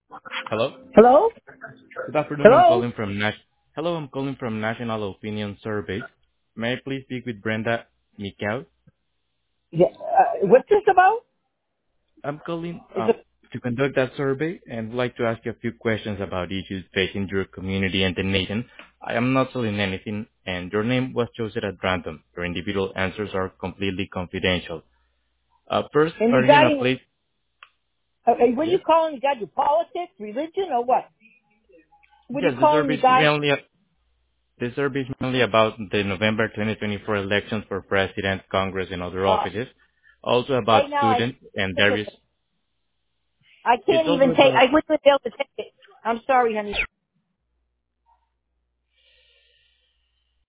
Hello. Hello? Good afternoon. Hello? Hello, I'm calling from National Opinion Surveys. May I please speak with Brenda Mikel? Yeah, what's this about? I'm calling Is it, to conduct that survey and would like to ask you a few questions about issues facing your community and the nation. I am not selling anything, and your name was chosen at random. Your individual answers are completely confidential. First, and are you in a regarding, place? what are you Yes. calling regarding politics, religion, or what? What are you Yes, the calling survey is regarding? mainly The survey is mainly about the November 2024 elections for president, Congress, and other offices. Also about Right now, students and listen, various. I It's can't also even take, about. I wouldn't be able to take it. I'm sorry, honey.